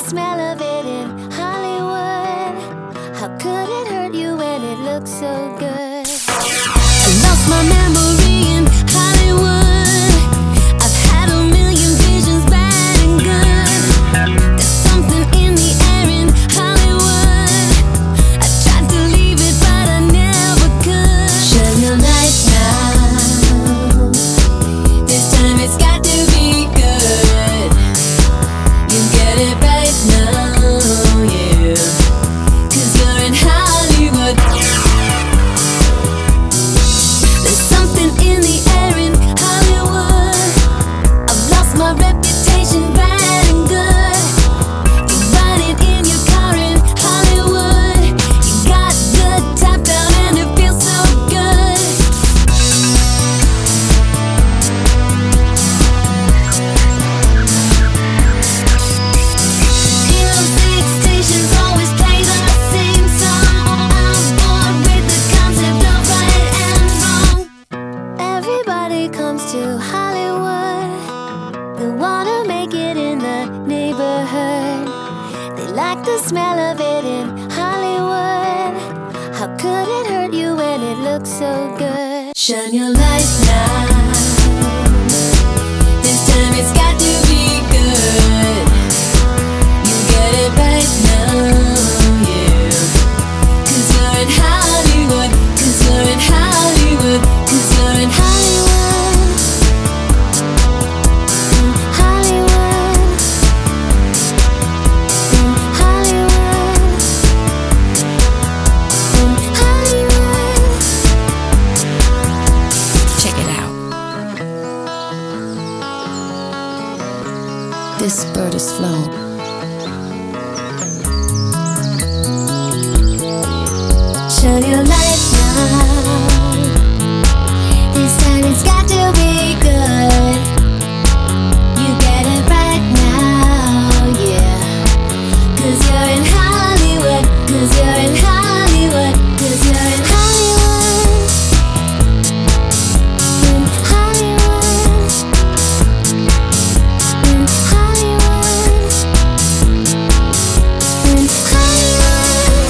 smell of it in Hollywood. How could it hurt you when it looks so good? I lost my memory in Hollywood. I've had a million visions, bad and good. There's something in the air in Hollywood. I tried to leave it, but I never could. Shine your light now. This time it's got to be good. You get it right now, yeah. 'Cause you're in Hollywood. There's something in the air in Hollywood. I've lost my reputation, bad and good. You ride it in your car in Hollywood. You got the top down and it feels so good. Music stations always play the same song. I'm bored with the concept of right and wrong. Everybody comes to Hollywood. They wanna make it in the neighborhood. They like the smell of it in Hollywood. How could it hurt you when it looks so good? Shine your light now. This time it's got to be good. You get it right now, yeah. 'Cause you're in Hollywood. 'Cause you're in Hollywood. 'Cause you're in Hollywood. Hollywood. Hollywood. Hollywood. Check it out. This bird is flown. Shine your light now. This time it's got to be good. You get it right now, yeah. 'Cause you're in Hollywood. 'Cause you're in Hollywood. 'Cause you're in Hollywood. In Hollywood. In Hollywood. In Hollywood.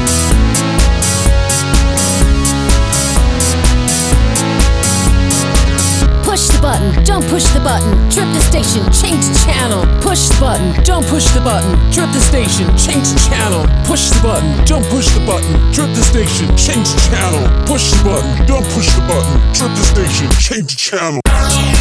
Push the button, don't push the button. Trip the station, change the channel. Push the button, don't push the button. Trip the station, change the channel. Push the button, don't push the button. Trip the station, change the channel. Push the button, don't push the button. Trip the station, change the channel.